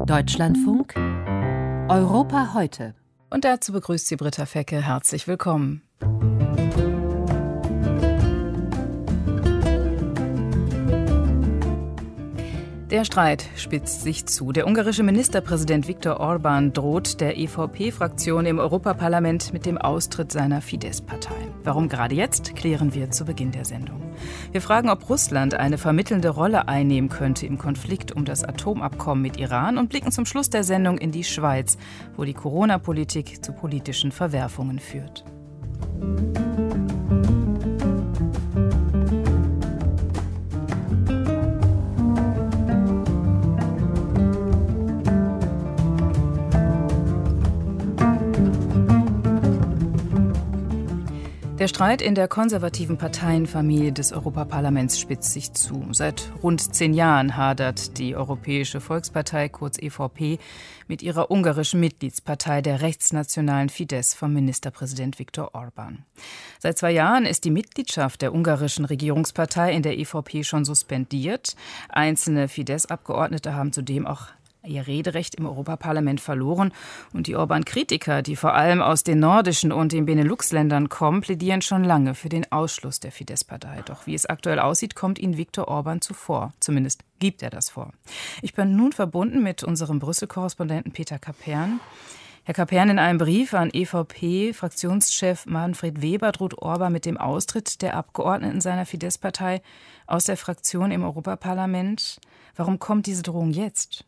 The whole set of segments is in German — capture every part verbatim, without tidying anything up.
Deutschlandfunk Europa heute. Und dazu begrüßt sie Britta Fecke. Herzlich willkommen. Der Streit spitzt sich zu. Der ungarische Ministerpräsident Viktor Orbán droht der E V P-Fraktion im Europaparlament mit dem Austritt seiner Fidesz-Partei. Warum gerade jetzt, klären wir zu Beginn der Sendung. Wir fragen, ob Russland eine vermittelnde Rolle einnehmen könnte im Konflikt um das Atomabkommen mit Iran und blicken zum Schluss der Sendung in die Schweiz, wo die Corona-Politik zu politischen Verwerfungen führt. Der Streit in der konservativen Parteienfamilie des Europaparlaments spitzt sich zu. Seit rund zehn Jahren hadert die Europäische Volkspartei, kurz E V P, mit ihrer ungarischen Mitgliedspartei, der rechtsnationalen Fidesz, vom Ministerpräsident Viktor Orbán. Seit zwei Jahren ist die Mitgliedschaft der ungarischen Regierungspartei in der E V P schon suspendiert. Einzelne Fidesz-Abgeordnete haben zudem auch ihr Rederecht im Europaparlament verloren. Und die Orbán-Kritiker, die vor allem aus den nordischen und den Benelux-Ländern kommen, plädieren schon lange für den Ausschluss der Fidesz-Partei. Doch wie es aktuell aussieht, kommt ihnen Viktor Orbán zuvor. Zumindest gibt er das vor. Ich bin nun verbunden mit unserem Brüssel-Korrespondenten Peter Kapern. Herr Kapern, in einem Brief an E V P-Fraktionschef Manfred Weber droht Orbán mit dem Austritt der Abgeordneten seiner Fidesz-Partei aus der Fraktion im Europaparlament. Warum kommt diese Drohung jetzt?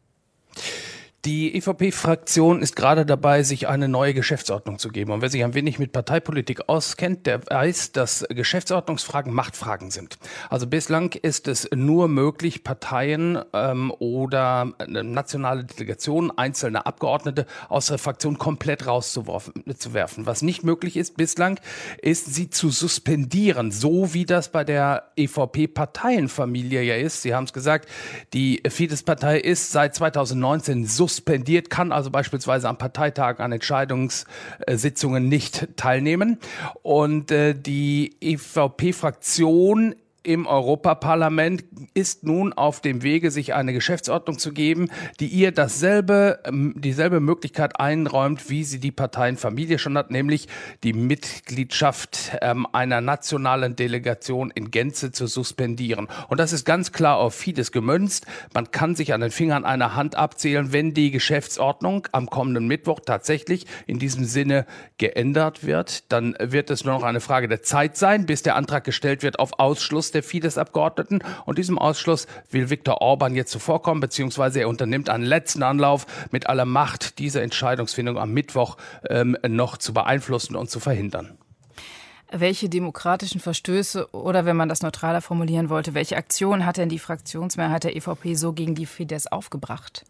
Die E V P-Fraktion ist gerade dabei, sich eine neue Geschäftsordnung zu geben. Und wer sich ein wenig mit Parteipolitik auskennt, der weiß, dass Geschäftsordnungsfragen Machtfragen sind. Also bislang ist es nur möglich, Parteien ähm, oder nationale Delegationen, einzelne Abgeordnete aus der Fraktion komplett rauszuwerfen. Was nicht möglich ist bislang, ist, sie zu suspendieren, so wie das bei der E V P-Parteienfamilie ja ist. Sie haben es gesagt, die Fidesz-Partei ist seit zweitausendneunzehn suspendiert. suspendiert, kann also beispielsweise am Parteitag an Entscheidungssitzungen nicht teilnehmen. Und äh, die E V P-Fraktion im Europaparlament ist nun auf dem Wege, sich eine Geschäftsordnung zu geben, die ihr dasselbe, dieselbe Möglichkeit einräumt, wie sie die Parteienfamilie schon hat, nämlich die Mitgliedschaft ähm, einer nationalen Delegation in Gänze zu suspendieren. Und das ist ganz klar auf Fidesz gemünzt. Man kann sich an den Fingern einer Hand abzählen, wenn die Geschäftsordnung am kommenden Mittwoch tatsächlich in diesem Sinne geändert wird. Dann wird es nur noch eine Frage der Zeit sein, bis der Antrag gestellt wird auf Ausschluss der Fidesz-Abgeordneten. Und diesem Ausschluss will Viktor Orbán jetzt zuvorkommen, beziehungsweise er unternimmt einen letzten Anlauf mit aller Macht, diese Entscheidungsfindung am Mittwoch ähm, noch zu beeinflussen und zu verhindern. Welche demokratischen Verstöße oder, wenn man das neutraler formulieren wollte, welche Aktionen hat denn die Fraktionsmehrheit der E V P so gegen die Fidesz aufgebracht?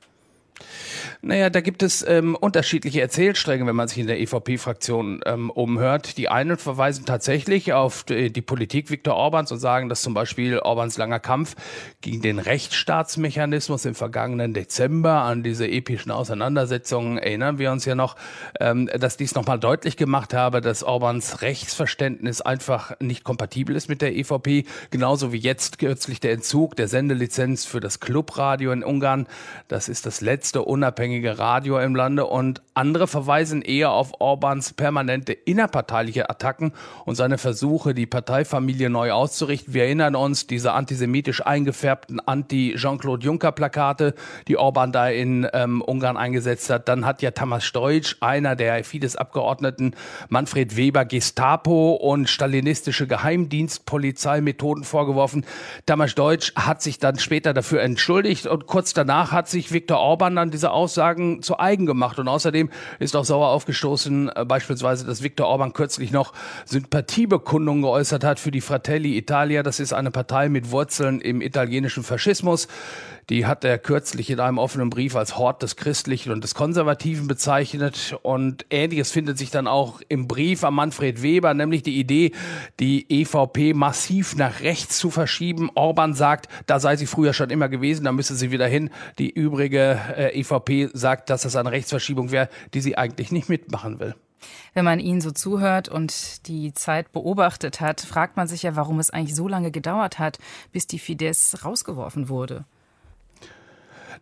Naja, da gibt es ähm, unterschiedliche Erzählstränge, wenn man sich in der E V P-Fraktion ähm, umhört. Die einen verweisen tatsächlich auf die, die Politik Viktor Orbáns und sagen, dass zum Beispiel Orbáns langer Kampf gegen den Rechtsstaatsmechanismus im vergangenen Dezember, an diese epischen Auseinandersetzungen erinnern wir uns ja noch, ähm, dass dies nochmal deutlich gemacht habe, dass Orbáns Rechtsverständnis einfach nicht kompatibel ist mit der E V P. Genauso wie jetzt kürzlich der Entzug der Sendelizenz für das Clubradio in Ungarn. Das ist das letzte unabhängige Radio im Lande, und andere verweisen eher auf Orbáns permanente innerparteiliche Attacken und seine Versuche, die Parteifamilie neu auszurichten. Wir erinnern uns, diese antisemitisch eingefärbten Anti-Jean-Claude-Juncker-Plakate, die Orbán da in ähm, Ungarn eingesetzt hat. Dann hat ja Tamás Deutsch, einer der Fidesz-Abgeordneten, Manfred Weber Gestapo und stalinistische Geheimdienstpolizeimethoden vorgeworfen. Tamás Deutsch hat sich dann später dafür entschuldigt, und kurz danach hat sich Viktor Orbán dann diese Aussagen zu eigen gemacht. Und außerdem ist auch sauer aufgestoßen, äh, beispielsweise, dass Viktor Orbán kürzlich noch Sympathiebekundungen geäußert hat für die Fratelli Italia. Das ist eine Partei mit Wurzeln im italienischen Faschismus. Die hat er kürzlich in einem offenen Brief als Hort des Christlichen und des Konservativen bezeichnet. Und Ähnliches findet sich dann auch im Brief an Manfred Weber, nämlich die Idee, die E V P massiv nach rechts zu verschieben. Orbán sagt, da sei sie früher schon immer gewesen, da müsse sie wieder hin. Die übrige äh, E V P sagt, dass das eine Rechtsverschiebung wäre, die sie eigentlich nicht mitmachen will. Wenn man Ihnen so zuhört und die Zeit beobachtet hat, fragt man sich ja, warum es eigentlich so lange gedauert hat, bis die Fidesz rausgeworfen wurde.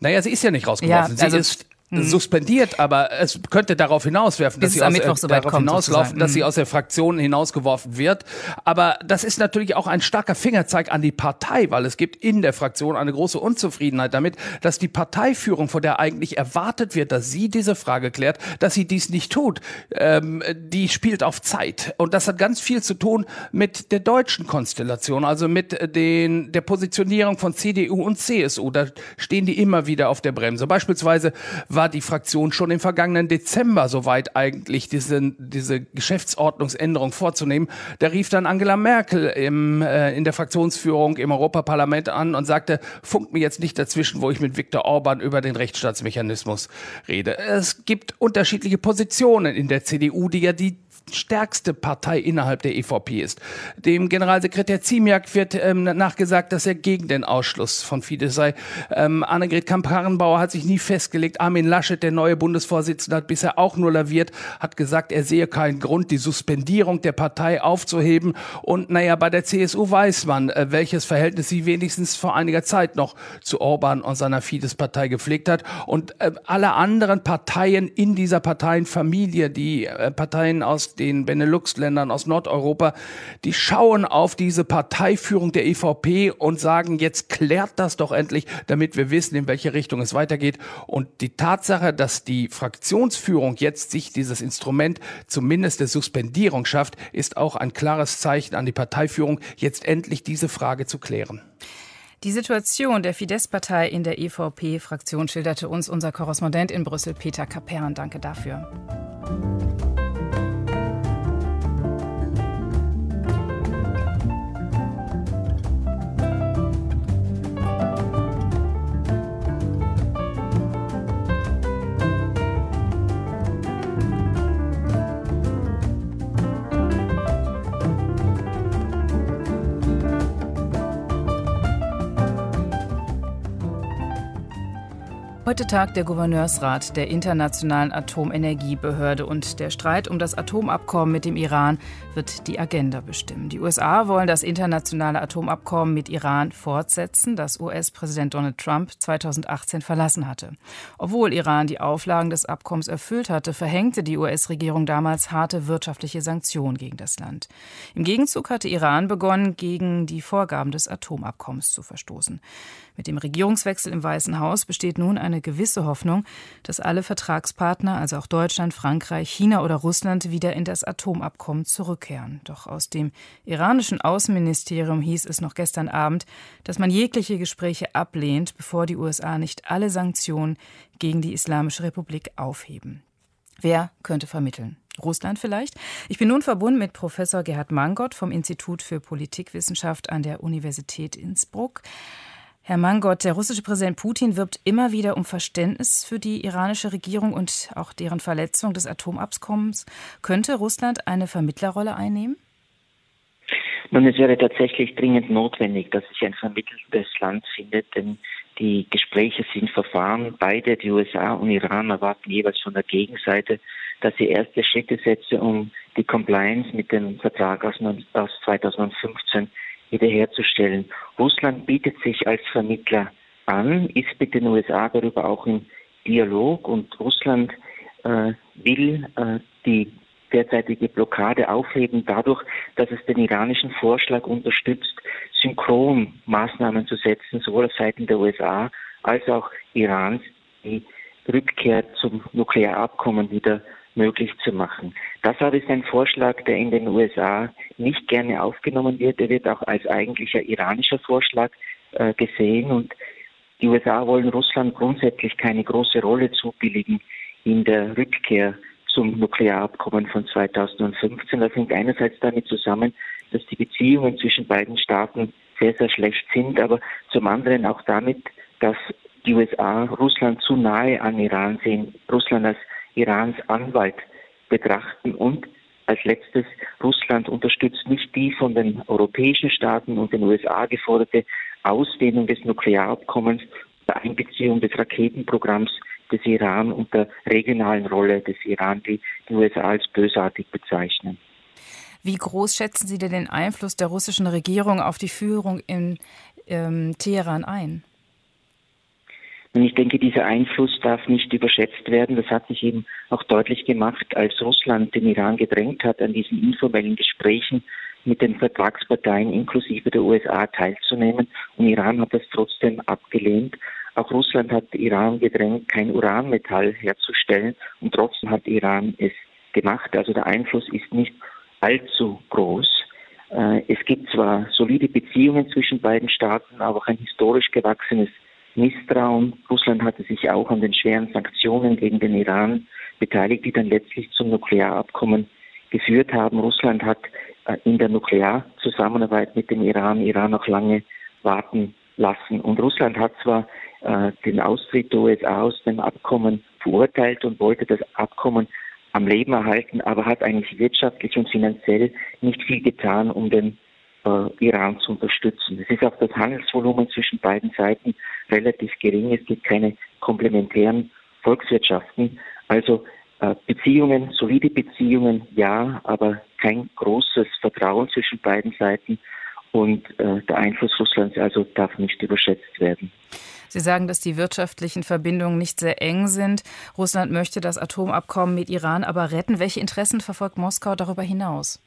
Naja, sie ist ja nicht rausgeworfen. Ja, also, sie ist suspendiert, aber es könnte darauf hinauswerfen, dass sie aus, äh, darauf hinauslaufen, dass sie aus der Fraktion hinausgeworfen wird. Aber das ist natürlich auch ein starker Fingerzeig an die Partei, weil es gibt in der Fraktion eine große Unzufriedenheit damit, dass die Parteiführung, von der eigentlich erwartet wird, dass sie diese Frage klärt, dass sie dies nicht tut. Ähm, die spielt auf Zeit. Und das hat ganz viel zu tun mit der deutschen Konstellation, also mit den, der Positionierung von C D U und C S U. Da stehen die immer wieder auf der Bremse. Beispielsweise war die Fraktion schon im vergangenen Dezember soweit, eigentlich diese, diese Geschäftsordnungsänderung vorzunehmen. Da rief dann Angela Merkel im, äh, in der Fraktionsführung im Europaparlament an und sagte, funkt mir jetzt nicht dazwischen, wo ich mit Viktor Orban über den Rechtsstaatsmechanismus rede. Es gibt unterschiedliche Positionen in der C D U, die ja die stärkste Partei innerhalb der E V P ist. Dem Generalsekretär Ziemiak wird ähm, nachgesagt, dass er gegen den Ausschluss von Fidesz sei. Ähm, Annegret Kramp-Karrenbauer hat sich nie festgelegt. Armin Laschet, der neue Bundesvorsitzende, hat bisher auch nur laviert, hat gesagt, er sehe keinen Grund, die Suspendierung der Partei aufzuheben. Und naja, bei der C S U weiß man, äh, welches Verhältnis sie wenigstens vor einiger Zeit noch zu Orban und seiner Fidesz-Partei gepflegt hat. Und äh, alle anderen Parteien in dieser Parteienfamilie, die äh, Parteien aus den Benelux-Ländern, aus Nordeuropa, die schauen auf diese Parteiführung der E V P und sagen, jetzt klärt das doch endlich, damit wir wissen, in welche Richtung es weitergeht. Und die Tatsache, dass die Fraktionsführung jetzt sich dieses Instrument zumindest der Suspendierung schafft, ist auch ein klares Zeichen an die Parteiführung, jetzt endlich diese Frage zu klären. Die Situation der Fidesz-Partei in der E V P-Fraktion schilderte uns unser Korrespondent in Brüssel, Peter Kapern. Danke dafür. Heute tagt der Gouverneursrat der Internationalen Atomenergiebehörde und der Streit um das Atomabkommen mit dem Iran wird die Agenda bestimmen. Die U S A wollen das internationale Atomabkommen mit Iran fortsetzen, das U S-Präsident Donald Trump zweitausendachtzehn verlassen hatte. Obwohl Iran die Auflagen des Abkommens erfüllt hatte, verhängte die U S-Regierung damals harte wirtschaftliche Sanktionen gegen das Land. Im Gegenzug hatte Iran begonnen, gegen die Vorgaben des Atomabkommens zu verstoßen. Mit dem Regierungswechsel im Weißen Haus besteht nun eine gewisse Hoffnung, dass alle Vertragspartner, also auch Deutschland, Frankreich, China oder Russland, wieder in das Atomabkommen zurückkehren. Doch aus dem iranischen Außenministerium hieß es noch gestern Abend, dass man jegliche Gespräche ablehnt, bevor die U S A nicht alle Sanktionen gegen die Islamische Republik aufheben. Wer könnte vermitteln? Russland vielleicht? Ich bin nun verbunden mit Professor Gerhard Mangott vom Institut für Politikwissenschaft an der Universität Innsbruck. Herr Mangott, der russische Präsident Putin wirbt immer wieder um Verständnis für die iranische Regierung und auch deren Verletzung des Atomabkommens. Könnte Russland eine Vermittlerrolle einnehmen? Nun, es wäre tatsächlich dringend notwendig, dass sich ein vermittelndes Land findet, denn die Gespräche sind verfahren. Beide, die U S A und Iran, erwarten jeweils von der Gegenseite, dass sie erste Schritte setze, um die Compliance mit dem Vertrag aus zweitausendfünfzehn wiederherzustellen. Russland bietet sich als Vermittler an, ist mit den U S A darüber auch im Dialog und Russland äh, will äh, die derzeitige Blockade aufheben dadurch, dass es den iranischen Vorschlag unterstützt, synchron Maßnahmen zu setzen, sowohl auf Seiten der U S A als auch Irans, die Rückkehr zum Nuklearabkommen wieder möglich zu machen. Das aber ist ein Vorschlag, der in den U S A nicht gerne aufgenommen wird. Er wird auch als eigentlicher iranischer Vorschlag äh, gesehen und die U S A wollen Russland grundsätzlich keine große Rolle zubilligen in der Rückkehr zum Nuklearabkommen von zweitausendfünfzehn. Das hängt einerseits damit zusammen, dass die Beziehungen zwischen beiden Staaten sehr, sehr schlecht sind, aber zum anderen auch damit, dass die U S A Russland zu nahe an Iran sehen, Russland als Irans Anwalt betrachten und als letztes, Russland unterstützt nicht die von den europäischen Staaten und den U S A geforderte Ausdehnung des Nuklearabkommens oder Einbeziehung des Raketenprogramms des Iran und der regionalen Rolle des Iran, die die U S A als bösartig bezeichnen. Wie groß schätzen Sie denn den Einfluss der russischen Regierung auf die Führung in ähm, Teheran ein? Und ich denke, dieser Einfluss darf nicht überschätzt werden. Das hat sich eben auch deutlich gemacht, als Russland den Iran gedrängt hat, an diesen informellen Gesprächen mit den Vertragsparteien inklusive der U S A teilzunehmen. Und Iran hat das trotzdem abgelehnt. Auch Russland hat Iran gedrängt, kein Uranmetall herzustellen. Und trotzdem hat Iran es gemacht. Also der Einfluss ist nicht allzu groß. Es gibt zwar solide Beziehungen zwischen beiden Staaten, aber auch ein historisch gewachsenes Misstrauen. Russland hatte sich auch an den schweren Sanktionen gegen den Iran beteiligt, die dann letztlich zum Nuklearabkommen geführt haben. Russland hat in der Nuklearzusammenarbeit mit dem Iran Iran noch lange warten lassen. Und Russland hat zwar äh, den Austritt der U S A aus dem Abkommen verurteilt und wollte das Abkommen am Leben erhalten, aber hat eigentlich wirtschaftlich und finanziell nicht viel getan, um den äh, Iran zu unterstützen. Es ist auch das Handelsvolumen zwischen beiden Seiten relativ gering. Es gibt keine komplementären Volkswirtschaften. Also äh, Beziehungen, solide Beziehungen, ja, aber kein großes Vertrauen zwischen beiden Seiten. Und äh, der Einfluss Russlands also darf nicht überschätzt werden. Sie sagen, dass die wirtschaftlichen Verbindungen nicht sehr eng sind. Russland möchte das Atomabkommen mit Iran aber retten. Welche Interessen verfolgt Moskau darüber hinaus?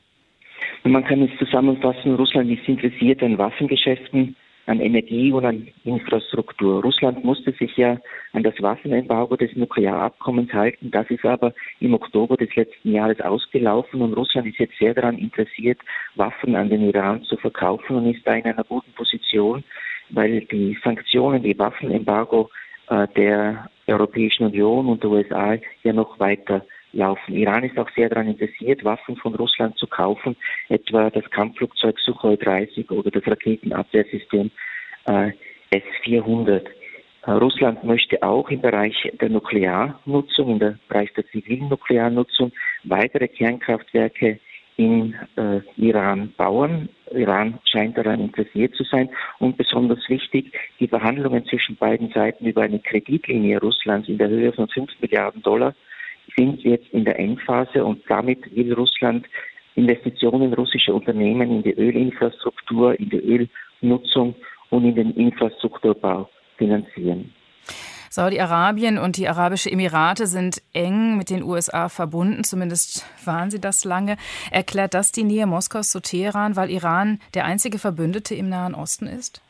Man kann es zusammenfassen, Russland ist interessiert an Waffengeschäften, an Energie und an Infrastruktur. Russland musste sich ja an das Waffenembargo des Nuklearabkommens halten. Das ist aber im Oktober des letzten Jahres ausgelaufen und Russland ist jetzt sehr daran interessiert, Waffen an den Iran zu verkaufen und ist da in einer guten Position, weil die Sanktionen, die Waffenembargo äh, der Europäischen Union und der U S A ja noch weiter laufen. Iran ist auch sehr daran interessiert, Waffen von Russland zu kaufen, etwa das Kampfflugzeug Suchoi dreißig oder das Raketenabwehrsystem äh, S vierhundert. Äh, Russland möchte auch im Bereich der Nuklearnutzung, im Bereich der zivilen Nuklearnutzung weitere Kernkraftwerke in äh, Iran bauen. Iran scheint daran interessiert zu sein. Und besonders wichtig, die Verhandlungen zwischen beiden Seiten über eine Kreditlinie Russlands in der Höhe von fünf Milliarden Dollar sind jetzt in der Endphase und damit will Russland Investitionen russischer Unternehmen in die Ölinfrastruktur, in die Ölnutzung und in den Infrastrukturbau finanzieren. Saudi-Arabien und die Arabischen Emirate sind eng mit den U S A verbunden, zumindest waren sie das lange. Erklärt das die Nähe Moskaus zu Teheran, weil Iran der einzige Verbündete im Nahen Osten ist?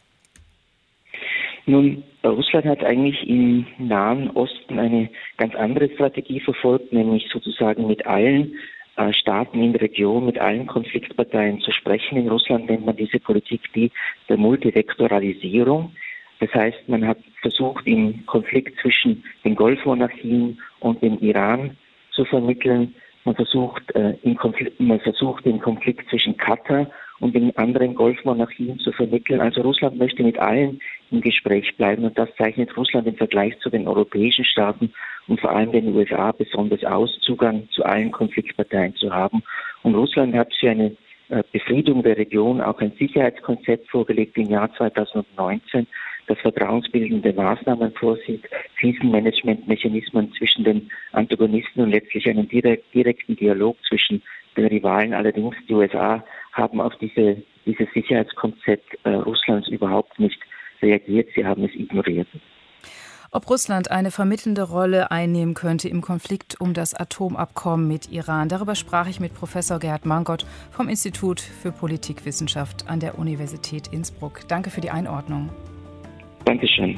Nun, Russland hat eigentlich im Nahen Osten eine ganz andere Strategie verfolgt, nämlich sozusagen mit allen äh, Staaten in der Region, mit allen Konfliktparteien zu sprechen. In Russland nennt man diese Politik die der Multivektoralisierung. Das heißt, man hat versucht, im Konflikt zwischen den Golfmonarchien und dem Iran zu vermitteln. Man versucht, äh, im Konflikt, man versucht, den Konflikt zwischen Katar und den anderen Golfmonarchien zu vermitteln. Also Russland möchte mit allen im Gespräch bleiben und das zeichnet Russland im Vergleich zu den europäischen Staaten und vor allem den U S A besonders aus, Zugang zu allen Konfliktparteien zu haben. Und Russland hat für eine äh, Befriedung der Region auch ein Sicherheitskonzept vorgelegt im Jahr zweitausendneunzehn, das vertrauensbildende Maßnahmen vorsieht, Krisenmanagementmechanismen zwischen den Antagonisten und letztlich einen direkt, direkten Dialog zwischen den Rivalen. Allerdings die U S A haben auf diese, dieses Sicherheitskonzept äh, Russlands überhaupt nicht reagiert. Sie haben es ignoriert. Ob Russland eine vermittelnde Rolle einnehmen könnte im Konflikt um das Atomabkommen mit Iran, darüber sprach ich mit Professor Gerhard Mangott vom Institut für Politikwissenschaft an der Universität Innsbruck. Danke für die Einordnung. Dankeschön.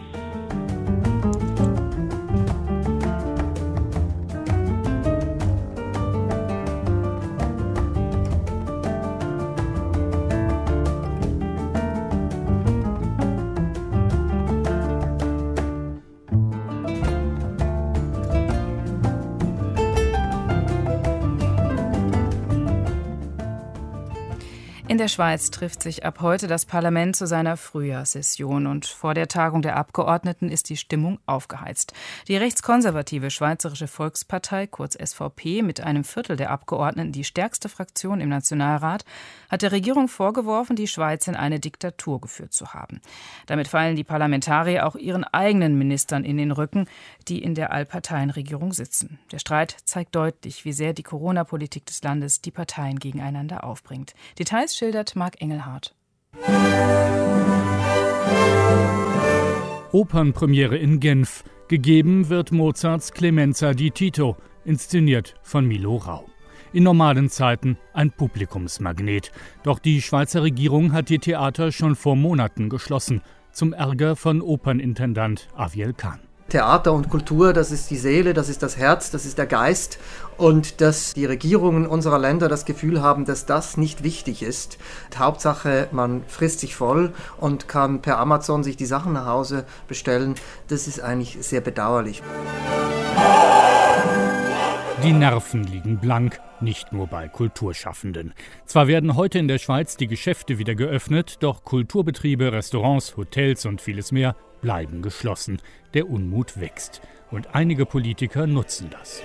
In der Schweiz trifft sich ab heute das Parlament zu seiner Frühjahrssession und vor der Tagung der Abgeordneten ist die Stimmung aufgeheizt. Die rechtskonservative Schweizerische Volkspartei, kurz S V P, mit einem Viertel der Abgeordneten die stärkste Fraktion im Nationalrat, hat der Regierung vorgeworfen, die Schweiz in eine Diktatur geführt zu haben. Damit fallen die Parlamentarier auch ihren eigenen Ministern in den Rücken, die in der Allparteienregierung sitzen. Der Streit zeigt deutlich, wie sehr die Corona-Politik des Landes die Parteien gegeneinander aufbringt. Details schildert Marc Engelhardt. Opernpremiere in Genf. Gegeben wird Mozarts Clemenza di Tito, inszeniert von Milo Rau. In normalen Zeiten ein Publikumsmagnet. Doch die Schweizer Regierung hat die Theater schon vor Monaten geschlossen, zum Ärger von Opernintendant Aviel Khan. Theater und Kultur, das ist die Seele, das ist das Herz, das ist der Geist. Und dass die Regierungen unserer Länder das Gefühl haben, dass das nicht wichtig ist. Hauptsache, man frisst sich voll und kann per Amazon sich die Sachen nach Hause bestellen. Das ist eigentlich sehr bedauerlich. Die Nerven liegen blank, nicht nur bei Kulturschaffenden. Zwar werden heute in der Schweiz die Geschäfte wieder geöffnet, doch Kulturbetriebe, Restaurants, Hotels und vieles mehr bleiben geschlossen. Der Unmut wächst. Und einige Politiker nutzen das.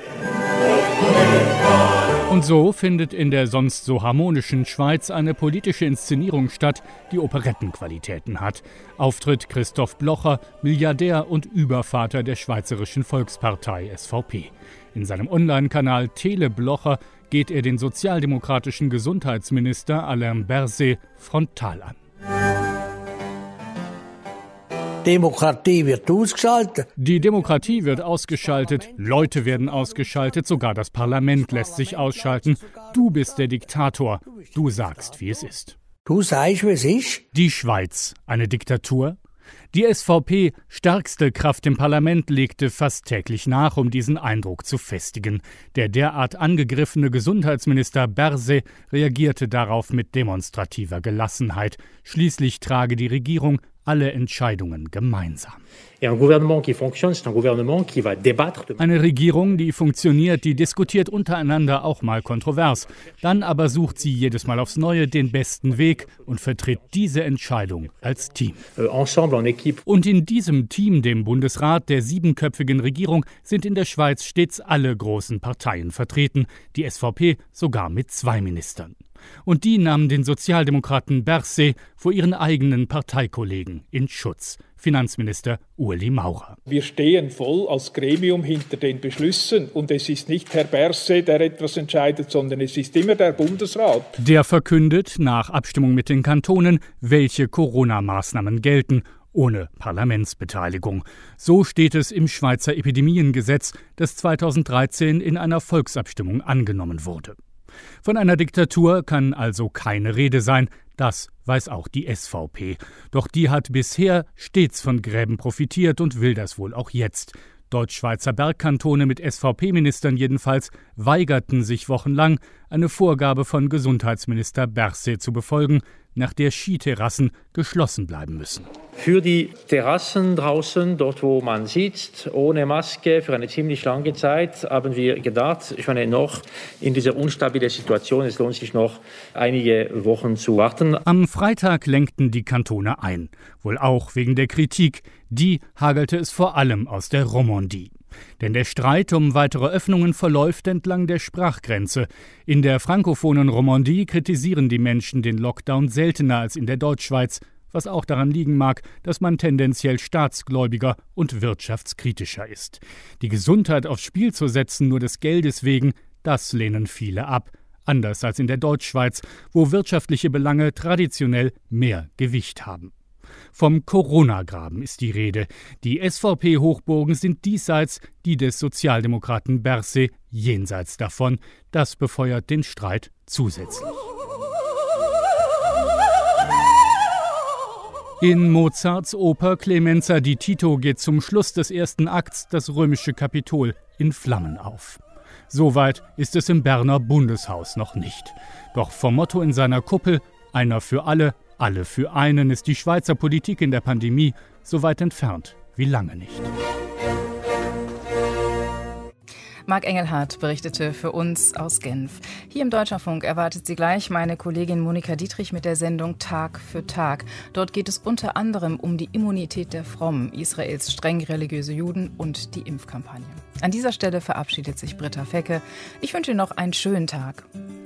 Und so findet in der sonst so harmonischen Schweiz eine politische Inszenierung statt, die Operettenqualitäten hat. Auftritt Christoph Blocher, Milliardär und Übervater der Schweizerischen Volkspartei S V P. In seinem Online-Kanal Tele Blocher geht er den sozialdemokratischen Gesundheitsminister Alain Berset frontal an. Demokratie wird ausgeschaltet. Die Demokratie wird ausgeschaltet, Leute werden ausgeschaltet, sogar das Parlament lässt sich ausschalten. Du bist der Diktator, du sagst, wie es ist. Du sagst, wie es ist? Die Schweiz, eine Diktatur? Die S V P, stärkste Kraft im Parlament, legte fast täglich nach, um diesen Eindruck zu festigen. Der derart angegriffene Gesundheitsminister Berset reagierte darauf mit demonstrativer Gelassenheit. Schließlich trage die Regierung alle Entscheidungen gemeinsam. Eine Regierung, die funktioniert, die diskutiert untereinander auch mal kontrovers. Dann aber sucht sie jedes Mal aufs Neue den besten Weg und vertritt diese Entscheidung als Team. Und in diesem Team, dem Bundesrat der siebenköpfigen Regierung, sind in der Schweiz stets alle großen Parteien vertreten, die S V P sogar mit zwei Ministern. Und die nahmen den Sozialdemokraten Berset vor ihren eigenen Parteikollegen in Schutz. Finanzminister Ueli Maurer. Wir stehen voll als Gremium hinter den Beschlüssen und es ist nicht Herr Berset, der etwas entscheidet, sondern es ist immer der Bundesrat. Der verkündet nach Abstimmung mit den Kantonen, welche Corona-Maßnahmen gelten, ohne Parlamentsbeteiligung. So steht es im Schweizer Epidemiengesetz, das zweitausenddreizehn in einer Volksabstimmung angenommen wurde. Von einer Diktatur kann also keine Rede sein, das weiß auch die S V P. Doch die hat bisher stets von Gräben profitiert und will das wohl auch jetzt. Deutschschweizer Bergkantone mit S V P-Ministern jedenfalls weigerten sich wochenlang, eine Vorgabe von Gesundheitsminister Berset zu befolgen, nach der Skiterrassen geschlossen bleiben müssen. Für die Terrassen draußen, dort wo man sitzt, ohne Maske für eine ziemlich lange Zeit, haben wir gedacht, ich meine, noch in dieser unstabilen Situation, es lohnt sich noch einige Wochen zu warten. Am Freitag lenkten die Kantone ein, wohl auch wegen der Kritik. Die hagelte es vor allem aus der Romandie. Denn der Streit um weitere Öffnungen verläuft entlang der Sprachgrenze. In der frankophonen Romandie kritisieren die Menschen den Lockdown seltener als in der Deutschschweiz, was auch daran liegen mag, dass man tendenziell staatsgläubiger und wirtschaftskritischer ist. Die Gesundheit aufs Spiel zu setzen, nur des Geldes wegen, das lehnen viele ab. Anders als in der Deutschschweiz, wo wirtschaftliche Belange traditionell mehr Gewicht haben. Vom Corona-Graben ist die Rede. Die S V P-Hochburgen sind diesseits, die des Sozialdemokraten Berset jenseits davon. Das befeuert den Streit zusätzlich. In Mozarts Oper Clemenza di Tito geht zum Schluss des ersten Akts das römische Kapitol in Flammen auf. Soweit ist es im Berner Bundeshaus noch nicht. Doch vom Motto in seiner Kuppel, einer für alle, alle für einen, ist die Schweizer Politik in der Pandemie so weit entfernt wie lange nicht. Marc Engelhardt berichtete für uns aus Genf. Hier im Deutschlandfunk erwartet Sie gleich meine Kollegin Monika Dietrich mit der Sendung Tag für Tag. Dort geht es unter anderem um die Immunität der Frommen, Israels streng religiöse Juden und die Impfkampagne. An dieser Stelle verabschiedet sich Britta Fecke. Ich wünsche Ihnen noch einen schönen Tag.